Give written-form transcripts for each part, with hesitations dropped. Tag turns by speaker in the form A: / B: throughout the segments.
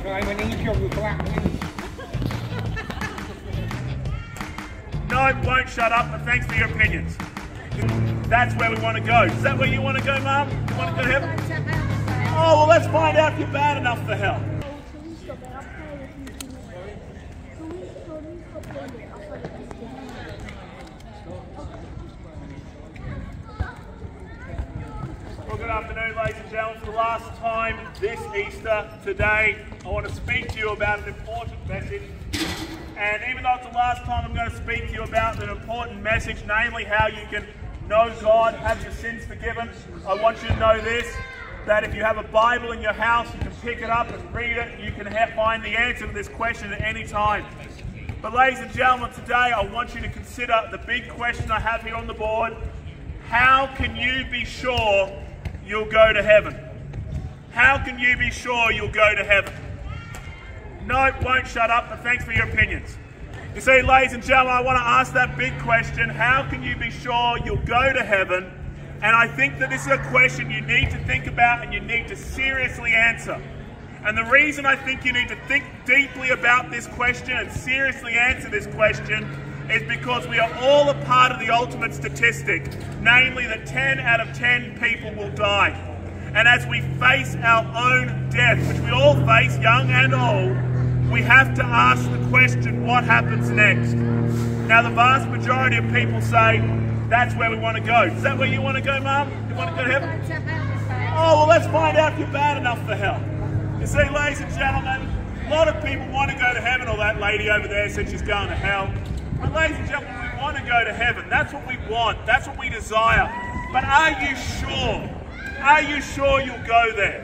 A: No, won't shut up, but thanks for your opinions. That's where we want to go. Is that where you want to go, Mum? You want to go to heaven? Oh, well, let's find out if you're bad enough for hell. Well, good afternoon, ladies and gentlemen. For the last time this Easter, today, I want to speak to you about an important message. And even though it's the last time I'm going to speak to you about an important message, namely how you can know God, have your sins forgiven, I want you to know this, that if you have a Bible in your house, you can pick it up and read it. You can find the answer to this question at any time. But ladies and gentlemen, today I want you to consider the big question I have here on the board. How can you be sure you'll go to heaven? How can you be sure you'll go to heaven? No, won't shut up, but thanks for your opinions. You see, ladies and gentlemen, I want to ask that big question, how can you be sure you'll go to heaven? And I think that this is a question you need to think about and you need to seriously answer. And the reason I think you need to think deeply about this question and seriously answer this question is because we are all a part of the ultimate statistic, namely that 10 out of 10 people will die. And as we face our own death, which we all face, young and old, we have to ask the question, what happens next? Now, the vast majority of people say, that's where we want to go. Is that where you want to go, Mum? You want to go to heaven? Oh, well, let's find out if you're bad enough for hell. You see, ladies and gentlemen, a lot of people want to go to heaven, or that lady over there said she's going to hell. But ladies and gentlemen, we want to go to heaven. That's what we want. That's what we desire. But are you sure? Are you sure you'll go there?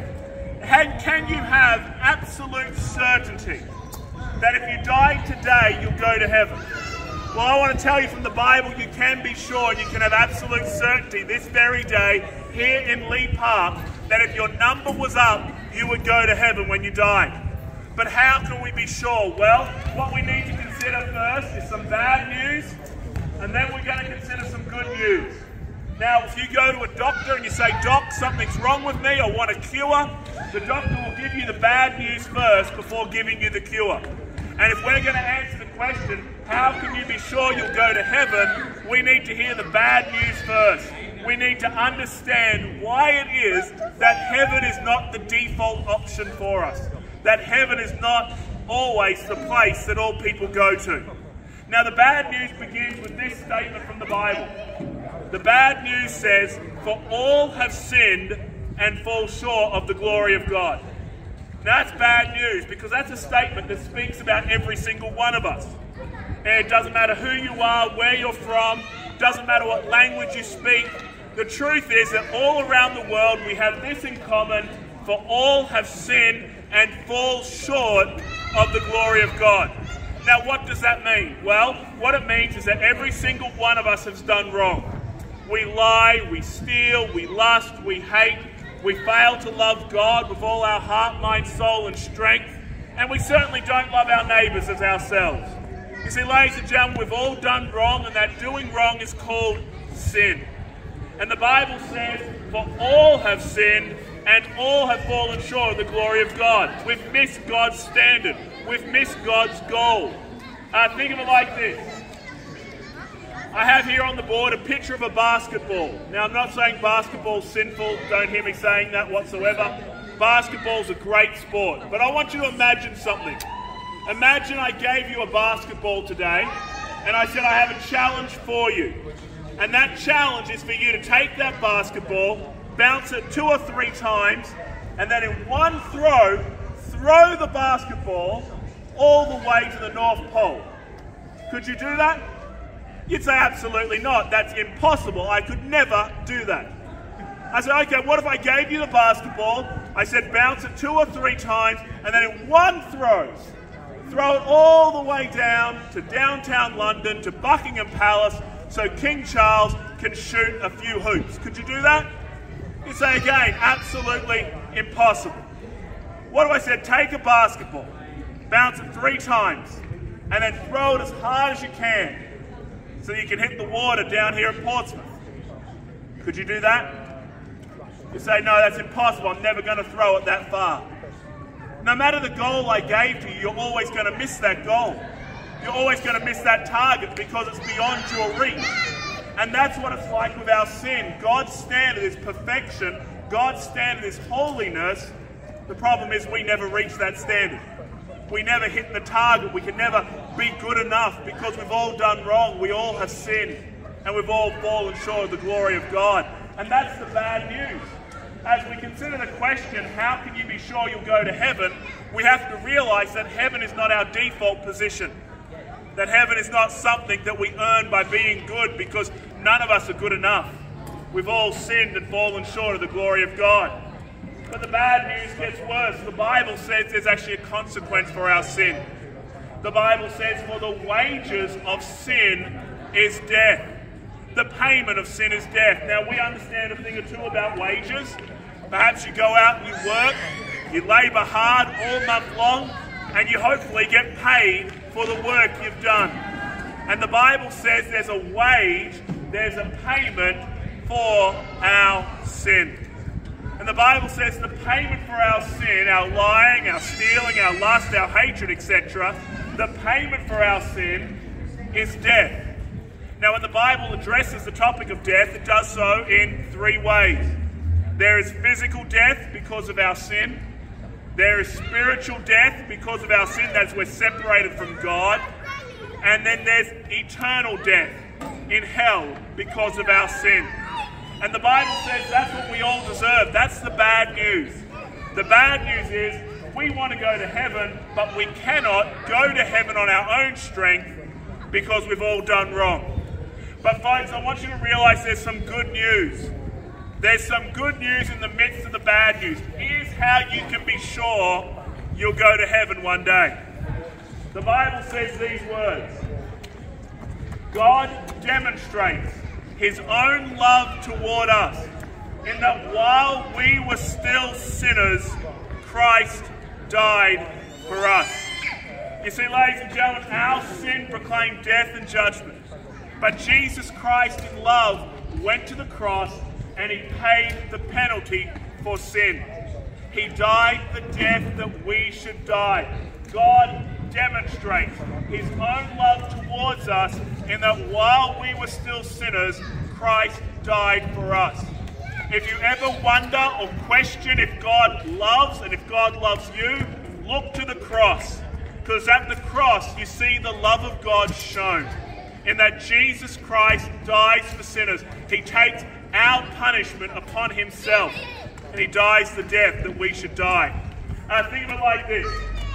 A: Can you have absolute certainty that if you died today, you'll go to heaven? Well, I want to tell you from the Bible, you can be sure and you can have absolute certainty this very day here in Lee Park that if your number was up, you would go to heaven when you died. But how can we be sure? Well, what we need to consider first is some bad news, and then we're going to consider some good news. Now, if you go to a doctor and you say, Doc, something's wrong with me, I want a cure, the doctor will give you the bad news first before giving you the cure. And if we're going to answer the question, how can you be sure you'll go to heaven, we need to hear the bad news first. We need to understand why it is that heaven is not the default option for us. That heaven is not always the place that all people go to. Now, the bad news begins with this statement from the Bible. The bad news says, for all have sinned and fall short of the glory of God. Now, that's bad news because that's a statement that speaks about every single one of us. And it doesn't matter who you are, where you're from, doesn't matter what language you speak. The truth is that all around the world we have this in common, for all have sinned and fall short of the glory of God. Now, what does that mean? Well, what it means is that every single one of us has done wrong. We lie, we steal, we lust, we hate, we fail to love God with all our heart, mind, soul and strength, and we certainly don't love our neighbours as ourselves. You see, ladies and gentlemen, we've all done wrong, and that doing wrong is called sin. And the Bible says, for all have sinned and all have fallen short of the glory of God. We've missed God's standard. We've missed God's goal. Think of it like this. I have here on the board a picture of a basketball. Now, I'm not saying basketball's sinful. Don't hear me saying that whatsoever. Basketball's a great sport. But I want you to imagine something. Imagine I gave you a basketball today and I said I have a challenge for you. And that challenge is for you to take that basketball, bounce it 2 or 3 times, and then in one throw the basketball all the way to the North Pole. Could you do that? You'd say absolutely not. That's impossible. I could never do that. I said, okay, what if I gave you the basketball? I said bounce it 2 or 3 times, and then in one throw it all the way down to downtown London, to Buckingham Palace, so King Charles can shoot a few hoops. Could you do that? You say again, absolutely impossible. What if I said, take a basketball, bounce it 3 times, and then throw it as hard as you can so you can hit the water down here at Portsmouth? Could you do that? You say, no, that's impossible. I'm never going to throw it that far. No matter the goal I gave to you, you're always going to miss that goal. You're always going to miss that target because it's beyond your reach. And that's what it's like with our sin. God's standard is perfection. God's standard is holiness. The problem is we never reach that standard. We never hit the target. We can never be good enough because we've all done wrong. We all have sinned. And we've all fallen short of the glory of God. And that's the bad news. As we consider the question, how can you be sure you'll go to heaven? We have to realize that heaven is not our default position. That heaven is not something that we earn by being good, because none of us are good enough. We've all sinned and fallen short of the glory of God. But the bad news gets worse. The Bible says there's actually a consequence for our sin. The Bible says, for the wages of sin is death. The payment of sin is death. Now, we understand a thing or two about wages. Perhaps you go out and you work, you labour hard all month long, and you hopefully get paid for the work you've done. And the Bible says there's a wage, there's a payment for our sin. And the Bible says the payment for our sin, our lying, our stealing, our lust, our hatred, etc., the payment for our sin is death. Now, when the Bible addresses the topic of death, it does so in three ways. There is physical death because of our sin. There is spiritual death because of our sin, that's we're separated from God. And then there's eternal death in hell because of our sin. And the Bible says that's what we all deserve. That's the bad news. The bad news is we want to go to heaven, but we cannot go to heaven on our own strength because we've all done wrong. But folks, I want you to realize there's some good news. There's some good news in the midst of the bad news. Here's how you can be sure you'll go to heaven one day. The Bible says these words: God demonstrates his own love toward us in that while we were still sinners, Christ died for us. You see, ladies and gentlemen, our sin proclaimed death and judgment. But Jesus Christ in love went to the cross and he paid the penalty for sin. He died the death that we should die. God demonstrates his own love towards us in that while we were still sinners, Christ died for us. If you ever wonder or question if God loves and if God loves you, look to the cross. Because at the cross you see the love of God shown. In that Jesus Christ dies for sinners. He takes our punishment upon himself. And he dies the death that we should die. Think of it like this.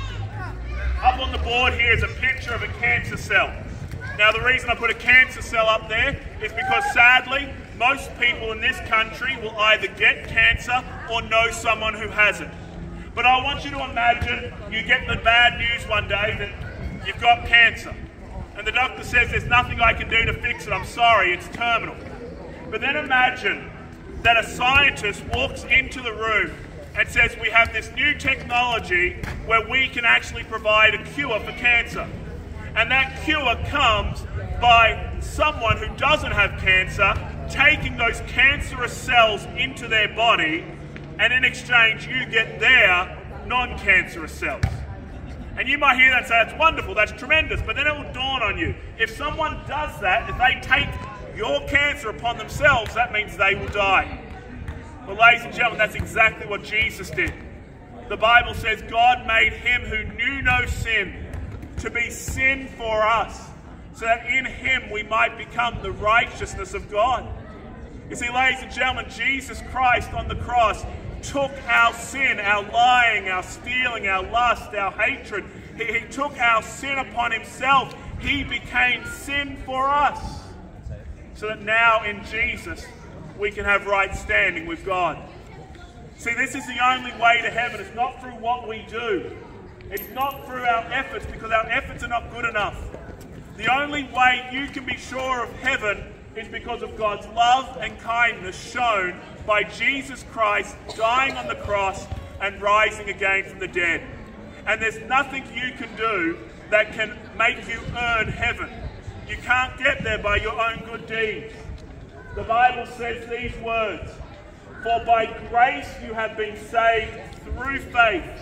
A: Up on the board here is a picture of a cancer cell. Now, the reason I put a cancer cell up there is because sadly, most people in this country will either get cancer or know someone who has it. But I want you to imagine you get the bad news one day that you've got cancer. And the doctor says there's nothing I can do to fix it. I'm sorry, it's terminal. But then imagine that a scientist walks into the room and says we have this new technology where we can actually provide a cure for cancer. And that cure comes by someone who doesn't have cancer taking those cancerous cells into their body, and in exchange you get their non-cancerous cells. And you might hear that and say, that's wonderful, that's tremendous, but then it will dawn on you. If someone does that, if they take your cancer upon themselves, that means they will die. Well, ladies and gentlemen, that's exactly what Jesus did. The Bible says God made him who knew no sin to be sin for us, so that in him we might become the righteousness of God. You see, ladies and gentlemen, Jesus Christ on the cross took our sin, our lying, our stealing, our lust, our hatred. He took our sin upon himself. He became sin for us, so that now in Jesus we can have right standing with God. See, this is the only way to heaven. It's not through what we do. It's not through our efforts, because our efforts are not good enough. The only way you can be sure of heaven is because of God's love and kindness shown by Jesus Christ dying on the cross and rising again from the dead. And there's nothing you can do that can make you earn heaven. You can't get there by your own good deeds. The Bible says these words: "For by grace you have been saved through faith,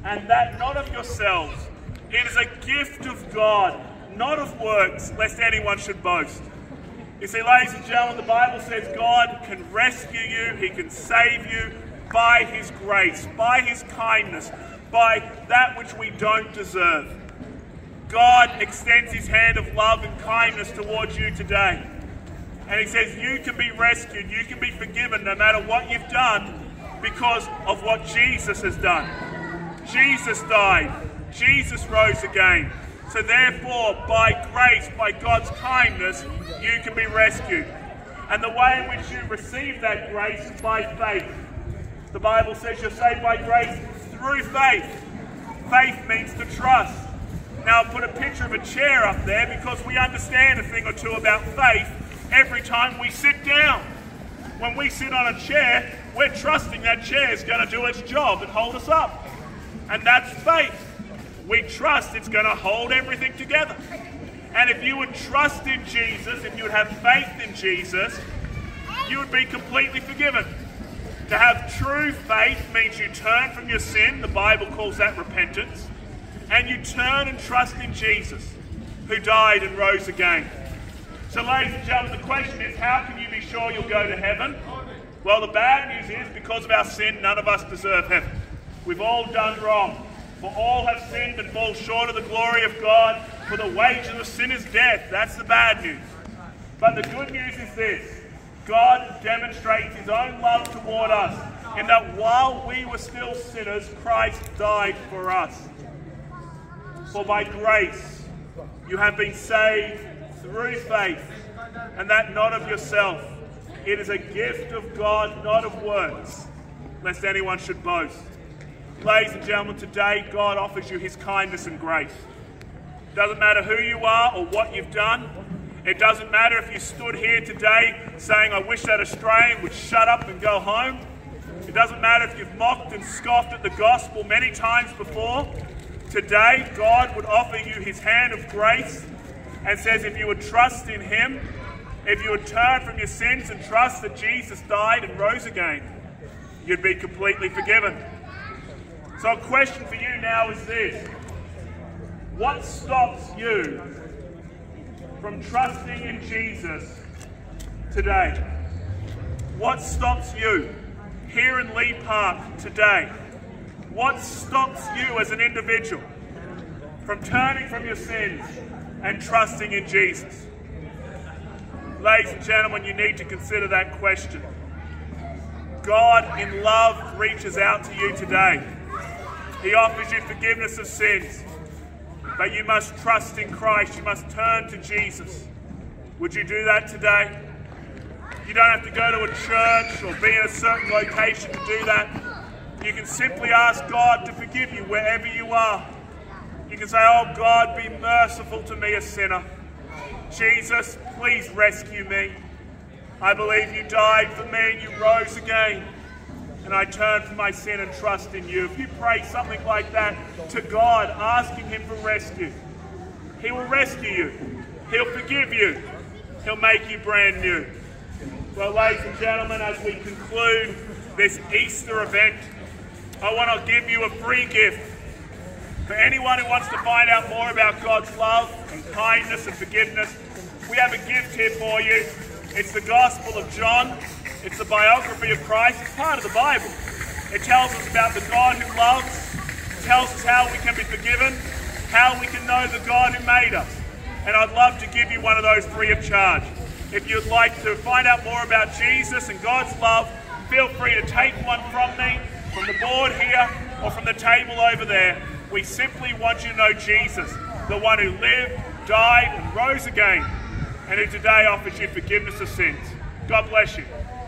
A: and that not of yourselves. It is a gift of God, not of works, lest anyone should boast. You see, ladies and gentlemen, the Bible says God can rescue you, he can save you by his grace, by his kindness, by that which we don't deserve. God extends his hand of love and kindness towards you today. And he says you can be rescued, you can be forgiven no matter what you've done because of what Jesus has done. Jesus died, Jesus rose again. So therefore, by grace, by God's kindness, you can be rescued. And the way in which you receive that grace is by faith. The Bible says you're saved by grace through faith. Faith means to trust. Now I've put a picture of a chair up there because we understand a thing or two about faith every time we sit down. When we sit on a chair, we're trusting that chair is going to do its job and hold us up. And that's faith. We trust it's going to hold everything together. And if you would trust in Jesus, if you would have faith in Jesus, you would be completely forgiven. To have true faith means you turn from your sin, the Bible calls that repentance, and you turn and trust in Jesus, who died and rose again. So ladies and gentlemen, the question is, how can you be sure you'll go to heaven? Well, the bad news is, because of our sin, none of us deserve heaven. We've all done wrong. For all have sinned and fall short of the glory of God, for the wages of sin is death. That's the bad news. But the good news is this. God demonstrates his own love toward us, in that while we were still sinners, Christ died for us. For by grace you have been saved through faith, and that not of yourself. It is a gift of God, not of works, lest anyone should boast. Ladies and gentlemen, today God offers you his kindness and grace. It doesn't matter who you are or what you've done. It doesn't matter if you stood here today saying, I wish that Australian would shut up and go home. It doesn't matter if you've mocked and scoffed at the gospel many times before. Today, God would offer you his hand of grace and says if you would trust in him, if you would turn from your sins and trust that Jesus died and rose again, you'd be completely forgiven. So a question for you now is this. What stops you from trusting in Jesus today? What stops you here in Lee Park today? What stops you as an individual from turning from your sins and trusting in Jesus? Ladies and gentlemen, you need to consider that question. God in love reaches out to you today. He offers you forgiveness of sins. But you must trust in Christ. You must turn to Jesus. Would you do that today? You don't have to go to a church or be in a certain location to do that. You can simply ask God to forgive you wherever you are. You can say, oh God, be merciful to me, a sinner. Jesus, please rescue me. I believe you died for me and you rose again. And I turn from my sin and trust in you. If you pray something like that to God, asking him for rescue, he will rescue you. He'll forgive you. He'll make you brand new. Well, ladies and gentlemen, as we conclude this Easter event, I want to give you a free gift. For anyone who wants to find out more about God's love and kindness and forgiveness, we have a gift here for you. It's the Gospel of John. It's the biography of Christ. It's part of the Bible. It tells us about the God who loves, tells us how we can be forgiven, how we can know the God who made us. And I'd love to give you one of those free of charge. If you'd like to find out more about Jesus and God's love, feel free to take one from me, from the board here, or from the table over there. We simply want you to know Jesus, the one who lived, died, and rose again, and who today offers you forgiveness of sins. God bless you.